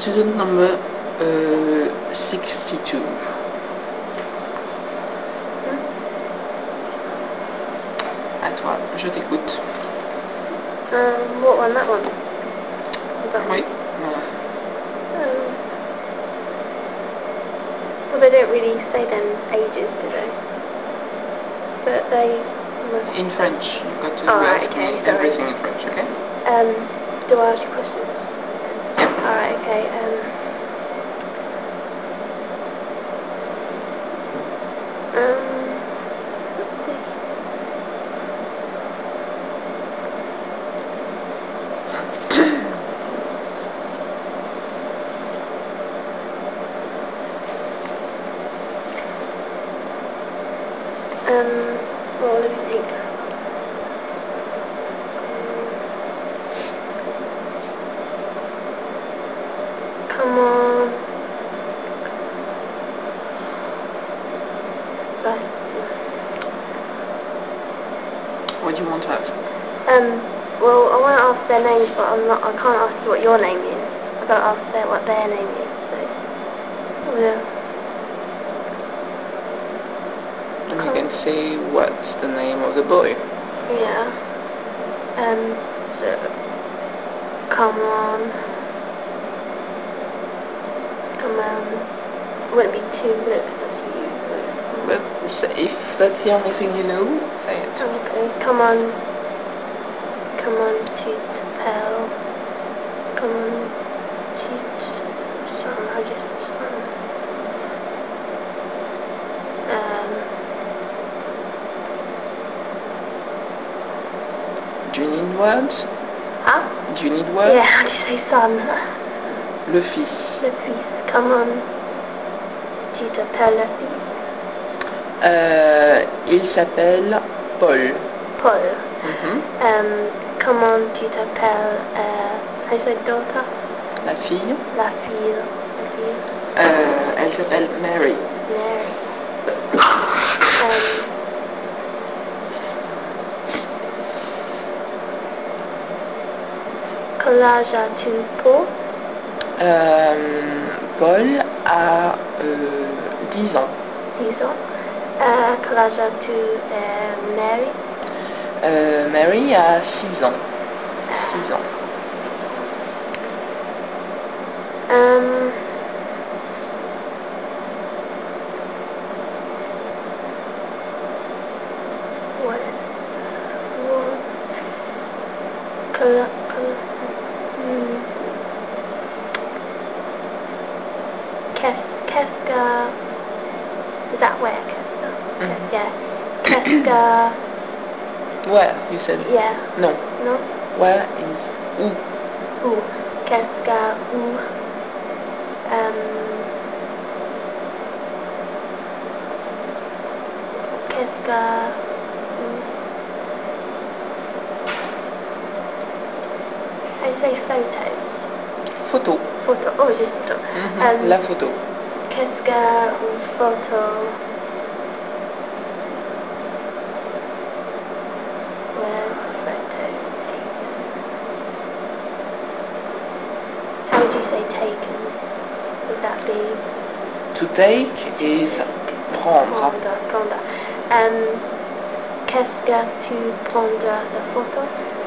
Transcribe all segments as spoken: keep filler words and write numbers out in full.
student number uh, sixty-two. À toi, je t'écoute. Um, what one? That one? That Oui. one? Voilà. Um, well, they don't really say them ages, do they? But they must. In French. You've got to Oh, right, ask okay, me sorry. everything in French, okay? Um, do I ask you questions? Yeah. Alright, okay. Um, um, let's see. Um, well, let me think. Come on. That's, What do you want to ask? um, well, I want to ask their names, but I'm not. I can't ask you what your name is. I've got to ask their what their name is. So, yeah. And you can say what's the name of the boy. Yeah. Um. So, come on. Come on. It wouldn't be two, would it? Because that's you. But if that's the only thing you know, say it. Okay. Come on. Come on, cheat, pal. Come on, cheat. Son, I just son. Um. Do you need words? Huh? Do you need words? Yeah. How do you say son? Le fils. Le fils. Come on. Tu t'appelles le fils? Euh, il s'appelle Paul. Paul. Mhm. Um, comment tu t'appelles, uh, how do you say daughter? La fille. La fille. La fille. Euh, elle s'appelle Mary. Mary. Um, quel âge as-tu, Paul? Euh, Paul a euh, dix ans. dix ans. Uh, quel âge as-tu, uh, Mary? Euh, Mary a six ans. six ans. Um, what? What? Quel, quel, hmm. Qu'est-ce, qu'est-ce que, is that where? Qu'est-ce que? Mhm. Yeah. Qu'est-ce que, Where, you said? yeah. No. No? Where is où? Où? Qu'est-ce que, où? Um, qu'est-ce que, où? How do you say photos? Photo. Photo. Oh, it's just photo. Mhm. Um, La photo. qu'est-ce que, une photo? Where's the photo taken? How would you say taken? Would that be? To take is prendre. Prendre. Prendre. Um, qu'est-ce que tu prendre la photo?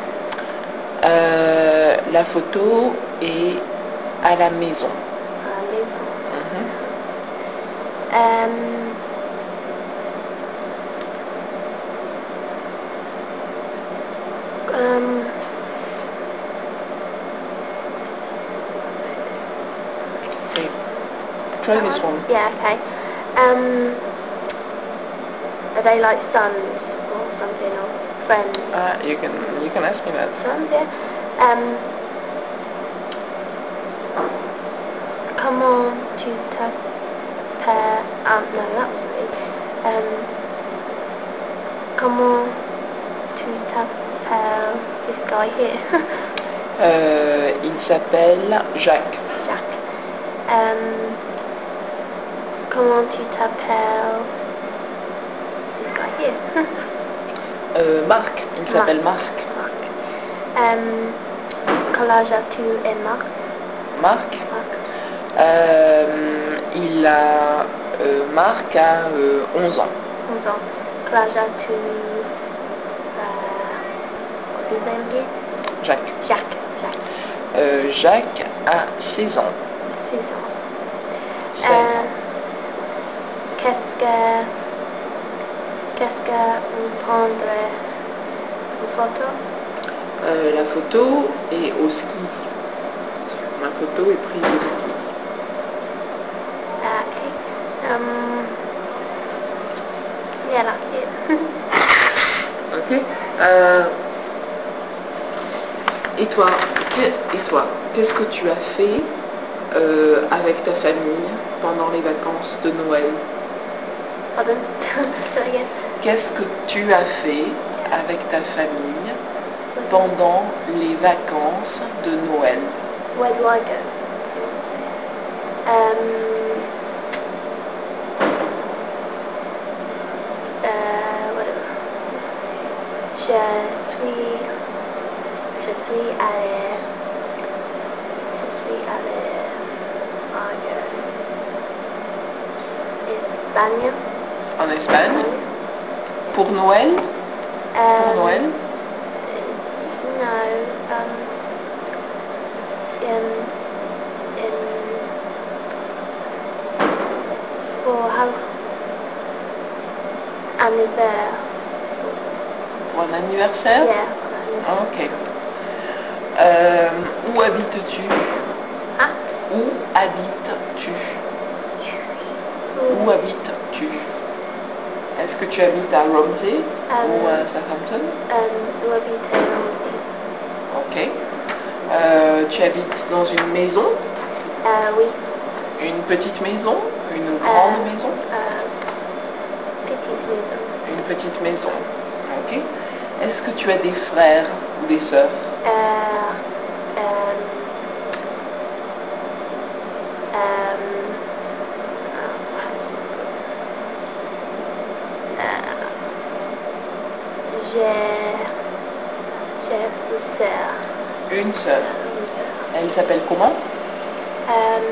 Euh, la photo est à la maison. À la maison. Mhm. Um, um, Okay. Try that this one. Yeah, okay. Um, are they like sons or something, or friends? Ah, you can you can ask me that. Sons, yeah. Um, comment tu t'appelles? Um, no, that was me. Um, comment tu t'appelles this guy here? Euh, il s'appelle Jacques. Jacques. Um, comment tu t'appelles this guy here? Euh, Marc. Il s'appelle Marc. Marc. Um, quel âge as-tu et Marc? Marc. Marc. Euh, il a... Euh, Marc a euh, onze ans. onze ans. Quel âge as-tu? Euh, what's his name again? Jacques. Jacques. Jacques. Euh, Jacques a seize ans. six ans. seize Euh, ans. qu'est-ce que... Qu'est-ce que vous prendrez une photo? Euh, la photo est au ski. Ma photo est prise au ski. Ah, ok. Um, yeah, that's it. Ok. Euh, et toi, que- et toi, qu'est-ce que tu as fait euh, avec ta famille pendant les vacances de Noël? Pardon? Say again. Qu'est-ce que tu as fait avec ta famille pendant les vacances de Noël? Where do I go? Um, uh, whatever. Je suis, je suis allée, je suis allée en Espagne. En Espagne? Espagne. Pour Noël? Pour Um, Noël? No, um, in, in, for how, anniversaire. Pour un anniversaire? Yeah, for anniversaire. Ok. Euh, où habites-tu? Ah? Où habites-tu? Où habites-tu? Est-ce que tu habites à Romsey Um, ou à Southampton? um, où habite Ramsey? Ok. Euh, tu habites dans une maison? Euh, oui. Une petite maison? Une grande Euh, maison? euh, petite maison. Une petite maison. Ok. Est-ce que tu as des frères ou des sœurs? Euh, euh, euh, euh, j'ai, j'ai une sœur. Une sœur. Une sœur. Elle s'appelle comment? Euh,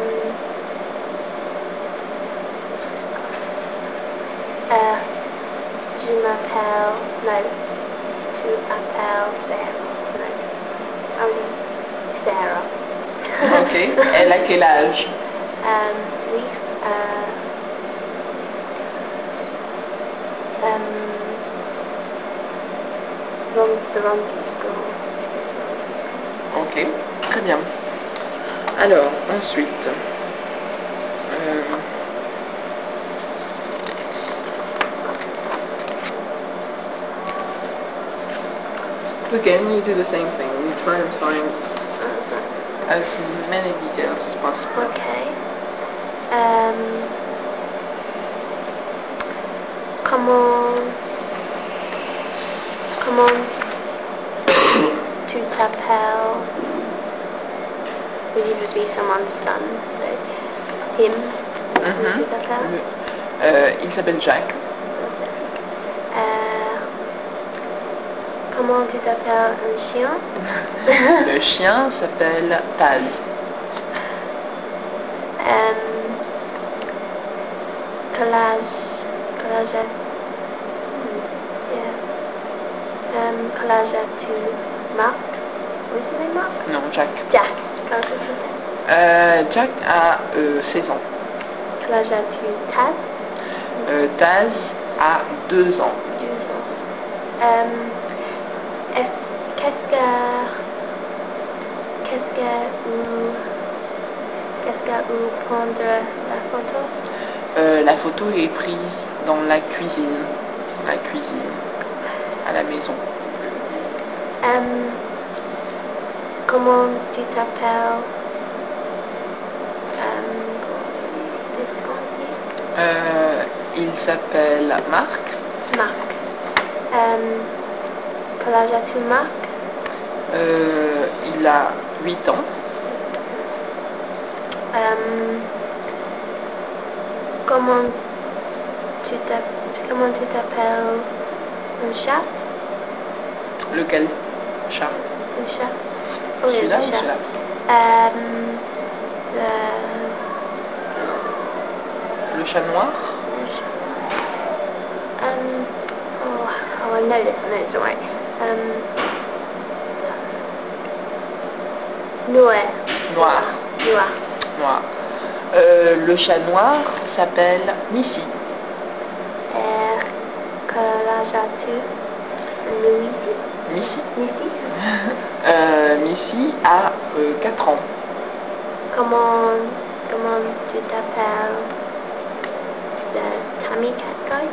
euh, je m'appelle, non, tu appelles Sarah, non, I'm just Sarah. Ok. Elle a quel âge? Um, oui, euh, um, run, the run to school. Ok. Très bien. Alors, ensuite. euh, Again, you do the same thing. You try and find as many details as possible. Okay. Um, comment, comment tu t'appelles? We need to be someone's son, so him. Comment tu Mhm. t'appelles? Le- euh, il s'appelle Jacques. Euh, comment tu t'appelles un chien? Le chien s'appelle Taz. Um, quel âge, quel âge as, hmm, yeah. Um, quel âge as-tu? Marc? Oui, c'est Marc? Non, Jacques. Jack. Quel âge as-tu, Jack? Euh, Jack a euh, seize ans. Quel âge as-tu? Taz? Euh, Taz a deux ans. Deux ans. Um, est-ce, qu'est-ce que, qu'est-ce que vous, qu'est-ce que vous prendre la photo? Euh, la photo est prise dans la cuisine. La cuisine. À la maison. Um, comment tu t'appelles? Um, this one Euh, il s'appelle Marc. Marc. Um, quel âge as-tu, Marc? Euh, il a huit ans. Um, comment tu t'appelles, comment tu t'appelles un chat? Lequel chat? Un chat? Oh, il y a Celui-là du ou chat. celui-là? Um, the chat noir. Um, oh, oh, I know this, I know this, don't worry. Um, noir. Noir. Noir. Noir. Euh, le chat noir s'appelle Missy. Euh, quel âge as-tu? Missy? Missy. Missy? euh, Missy a euh, quatre ans. Comment, comment tu t'appelles? The Tammy Cat Guy?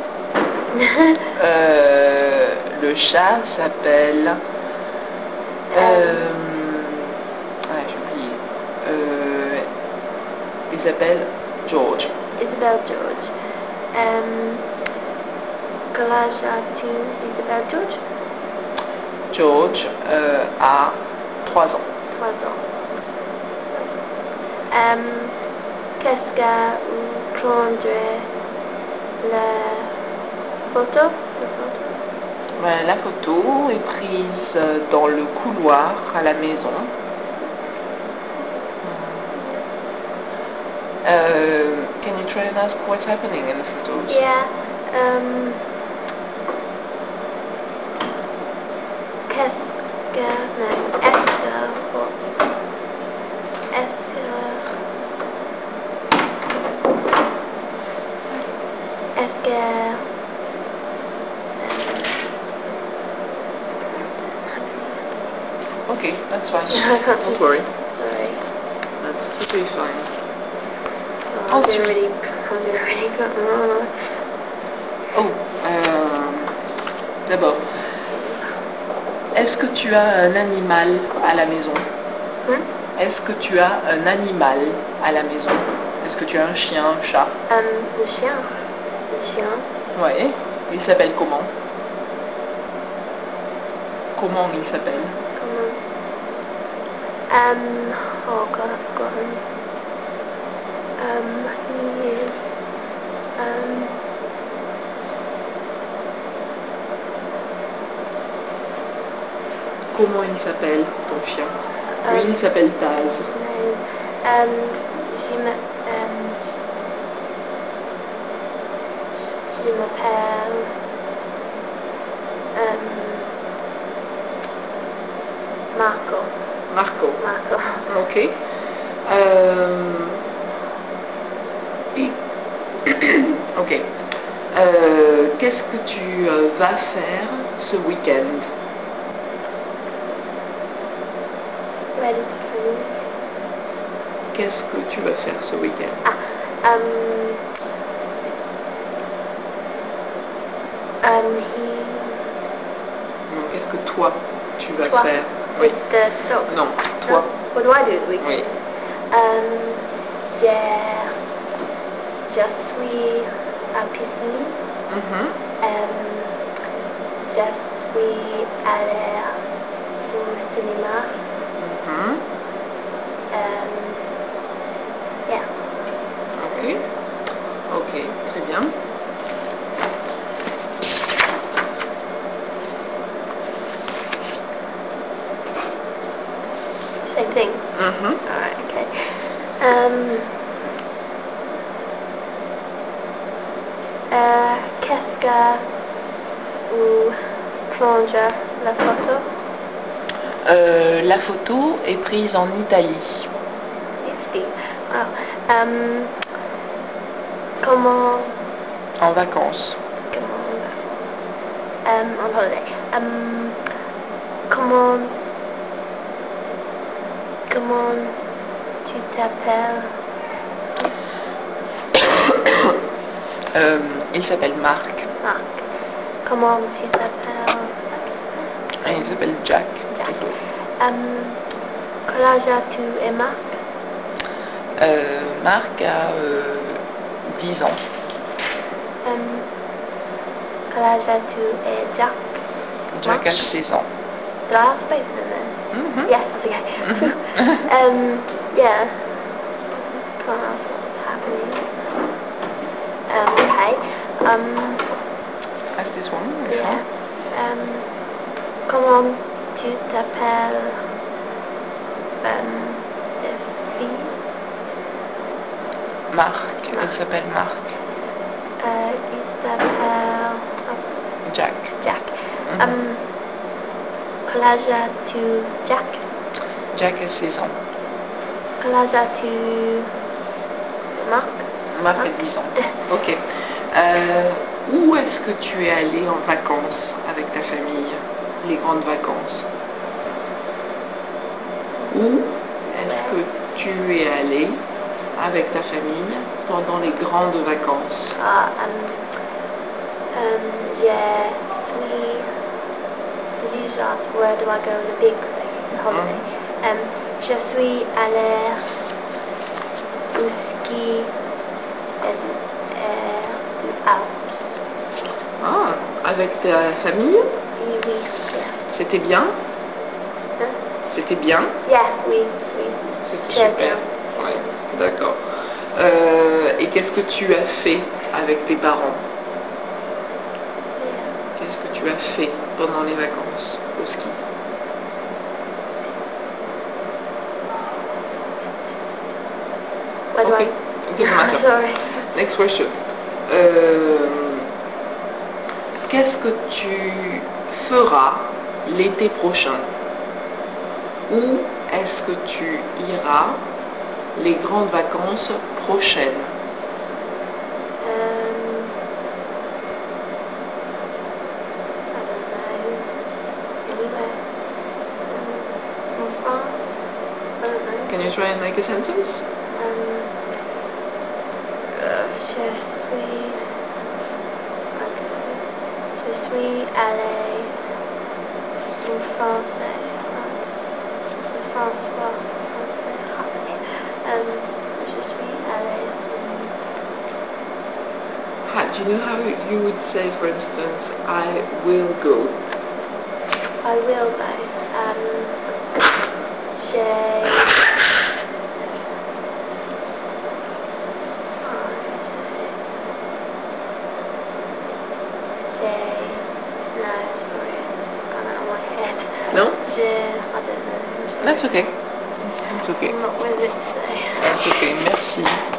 euh, le chat s'appelle... Euh, ouais, j'ai oublié. Euh, il s'appelle George. Isabelle George. Um, quel âge as-tu, Isabelle George? George euh, a trois ans. Trois ans. Um, qu'est-ce que vous prendrez la photo? La photo? Ouais, la photo est prise dans le couloir à la maison. Uh, can you try and ask what's happening in the photos? Yeah. Um, qu'est-ce que... Non. Est-ce que... Est-ce que... Est-ce que... Okay, that's fine. I can't Don't worry. Sorry. That's totally fine. Oh, I'm Ensuite. doing really... I'm doing really good. Oh. Oh, euh, d'abord, est-ce que tu as un animal à la maison? Hmm? Est-ce que tu as un animal à la maison? Est-ce que tu as un chien, un chat? Um, le chien. Le chien. Ouais. Il s'appelle comment? Comment il s'appelle? Comment? Um, oh god, I've forgotten. Um, he is... Um... Comment il s'appelle, ton chien? Lui, Um, il s'appelle Taz. no. Um, je me... Um, je m'appelle... Um, Marco. Marco. Marco. Ok. Euh, et- ok. Euh, Qu'est-ce que tu euh, vas faire ce week-end? Ready for me? Qu'est-ce que tu vas faire ce week-end? Ah, um... Um, he... Non, qu'est-ce que toi, tu vas Toi, faire? with the dog. Non, toi. No? What do I do at the Oui. weekend? Um, j'ai... Je suis à piscine. Mhm. Um, je suis allée au cinéma. Mhm. Um, yeah. Ok. Ok, très bien. Same thing. Mhm. Alright, okay. Um, euh, qu'est-ce que vous plongez la photo? Euh, la photo est prise en Italie. Fifty. Wow. Um, comment... En vacances. Comment... Um, on holiday. Um, comment... Comment tu t'appelles? Euh, il s'appelle Marc. Marc. Comment tu t'appelles? Et il s'appelle Jack. Jack. plutôt. Um, quel âge as-tu et Marc? Euh, Marc a euh, dix ans. Um, quel âge as-tu et Jack? Jack Marc? a seize ans. Did I ask both of them then? Mhm. Yes, that's okay. um, yeah. Can't ask what's happening. Um, okay. Um, Ask this one, yeah. Um, comment tu t'appelles? Um, the fille? Marc, elle s'appelle Marc. Um, Plaza to Jack. Jack a seize ans. Plaza to Marc. Marc a dix ans. Ok. Euh, où est-ce que tu es allé en vacances avec ta famille? Les grandes vacances. Où est-ce que tu es allé avec ta famille pendant les grandes vacances? Ah, um, um, je suis. Did you just ask where do I go on a big holiday? Mm. Um, je suis allée au ski et du, euh, du Alps. Ah, avec ta famille? Oui, oui, yeah. C'était bien? Hein? C'était bien? Yeah, oui, oui. C'était Très super. bien. Ouais, d'accord. Euh, et qu'est-ce que tu as fait avec tes parents? Qu'est-ce que tu as fait pendant les vacances au ski? Where do Ok, I... it doesn't matter. Sorry. Next question. Euh, qu'est-ce que tu feras l'été prochain? Où est-ce que tu iras les grandes vacances prochaines? Um, I don't know. Anywhere. Um, in France? I don't know. Can you try and make a sentence? Um, uh, je suis... Okay. Je suis allée en France. En France, français. Um, je suis allée How, do you know how you would say, for instance, I will go? I will go. Um, j'ai... Oh, j'ai... No, sorry, it's gone out of my head. No? J'ai... I don't know. That's okay. That's okay. I'm not with it today. That's okay. Merci.